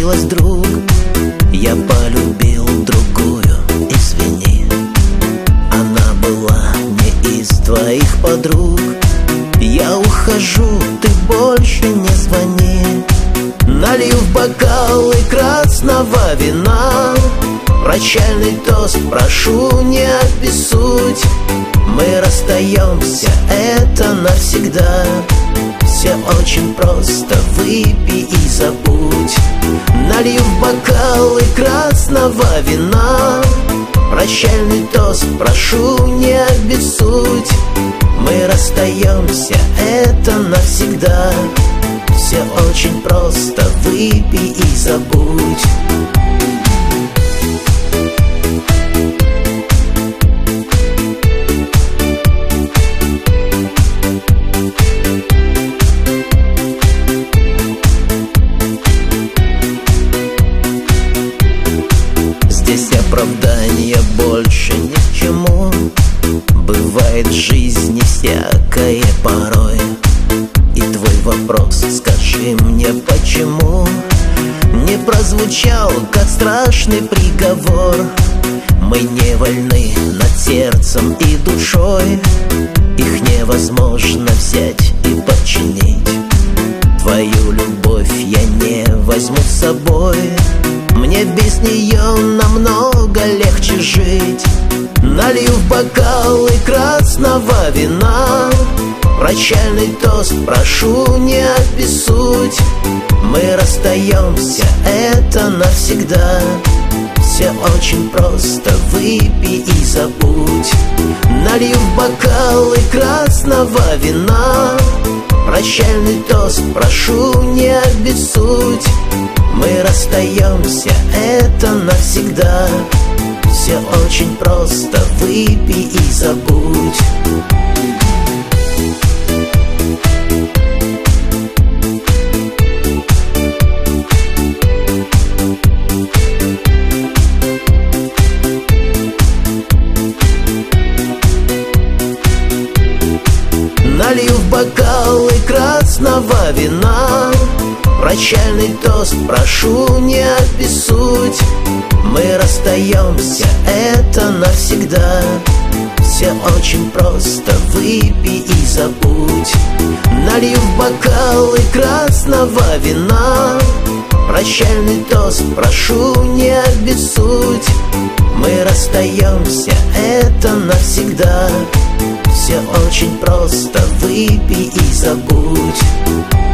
случилось, друг? Я полюбил другую, извини. Она была не из твоих подруг. Я ухожу, ты больше не звони. Налью в бокалы красного вина, прощальный тост прошу, не обессудь. Мы расстаемся, это навсегда. Все очень просто, выпей и забудь. Налью в бокалы красного вина, прощальный тост прошу, не обессудь. Мы расстаемся, это навсегда. Все очень просто, выпей и забудь. Здесь оправдания больше ни к чему. Бывает в жизни всякое порой. И твой вопрос, скажи мне, почему не прозвучал, как страшный приговор? Мы не вольны над сердцем и душой. Их невозможно взять и подчинить. Твою любовь я не возьму с собой. Мне без нее намного легче жить. Налью в бокалы красного вина, прощальный тост прошу, не обессудь. Мы расстаемся, это навсегда. Все очень просто, выпей и забудь. Налью в бокалы красного вина, прощальный тост прошу, не обессудь. Мы расстаемся, это навсегда. Все очень просто, выпей и забудь. Налью в бокалы красного вина, прощальный тост прошу, не обессудь. Мы расстаемся, это навсегда. Все очень просто, выпей и забудь. Налью в бокалы красного вина, прощальный тост прошу, не обессудь. Мы расстаемся, это навсегда. Все очень просто, выпей и забудь.